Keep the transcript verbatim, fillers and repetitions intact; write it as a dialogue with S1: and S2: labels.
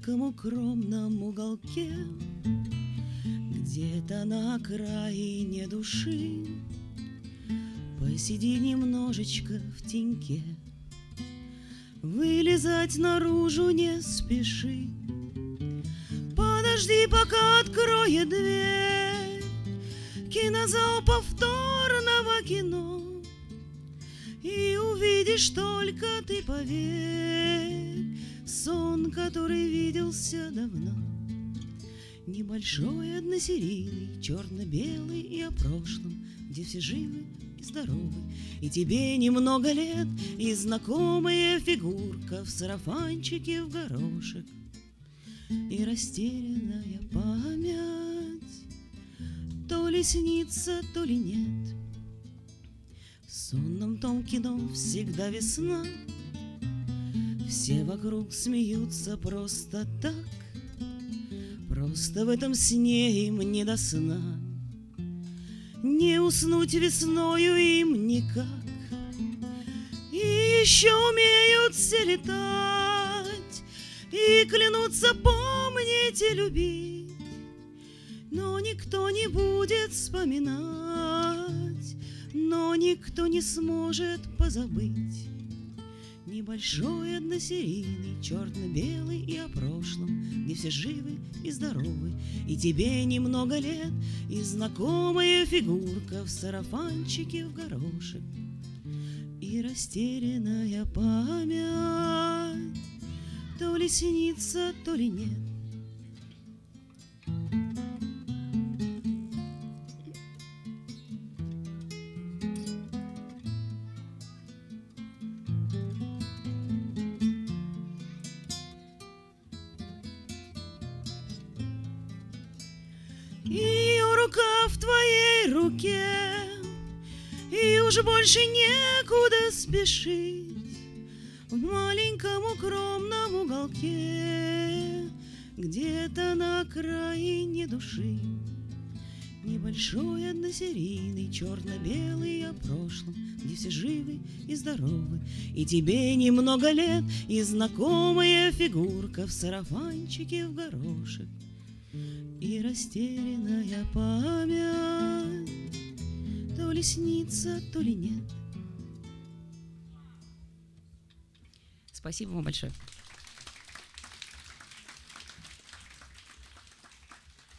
S1: маленьком укромном уголке, где-то на окраине души, посиди немножечко в теньке. Вылезать наружу не спеши, подожди, пока откроет дверь кинозал повторного кино, и увидишь только ты, поверь, сон, который виделся давно. Небольшой, односерийный, черно-белый и о прошлом, где все живы и здоровы, и тебе немного лет, и знакомая фигурка в сарафанчике в горошек, и растерянная память, то ли снится, то ли нет. В сонном том кино всегда весна, все вокруг смеются просто так, просто в этом сне им не до сна. Не уснуть весною им никак, и еще умеют все летать, и клянутся помнить и любить, но никто не будет вспоминать, но никто не сможет позабыть. Небольшой, односерийный, черно-белый и о прошлом, где все живы и здоровы, и тебе немного лет, и знакомая фигурка в сарафанчике в горошек, и растерянная память, то ли снится, то ли нет. И ее рука в твоей руке, и уж больше некуда спешить. В маленьком укромном уголке, где-то на окраине души, небольшой, односерийный, черно-белый о прошлом, где все живы и здоровы, и тебе немного лет, и знакомая фигурка в сарафанчике в горошек, и растерянная память, то ли снится, то ли нет. Спасибо вам большое.